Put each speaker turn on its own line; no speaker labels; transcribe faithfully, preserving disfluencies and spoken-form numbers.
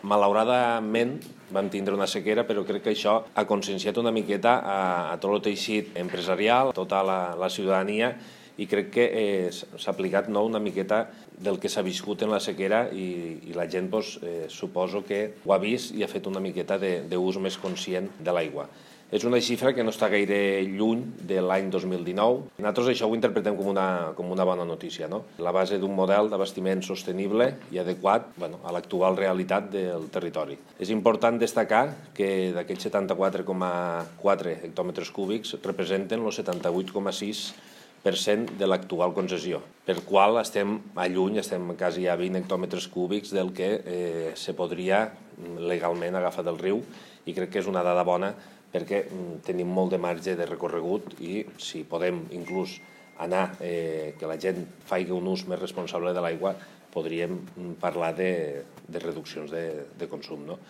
Malauradament vam tindre una sequera, però crec que això ha conscienciat una miqueta a, a tot el teixit empresarial, a tota la, la ciutadania, i crec que eh, s'ha aplicat no, una miqueta del que s'ha viscut en la sequera i, i la gent doncs, eh, suposo que ho ha vist i ha fet una miqueta d'ús més conscient de l'aigua. És una xifra que no està gaire lluny de l'any dos mil dinou. Nosaltres això ho interpretem com una, com una bona notícia, no? La base d'un model d'abastiment sostenible i adequat bueno, a l'actual realitat del territori. És important destacar que d'aquests setanta-quatre coma quatre hectòmetres cúbics representen el setanta-vuit coma sis per cent de l'actual concessió, per qual estem a lluny, estem quasi a vint hectòmetres cúbics del que eh, se podria legalment agafar del riu, i crec que és una dada bona perquè tenim molt de marge de recorregut i si podem inclús anar, eh, que la gent faci un ús més responsable de l'aigua, podríem parlar de, de reduccions de, de consum. No?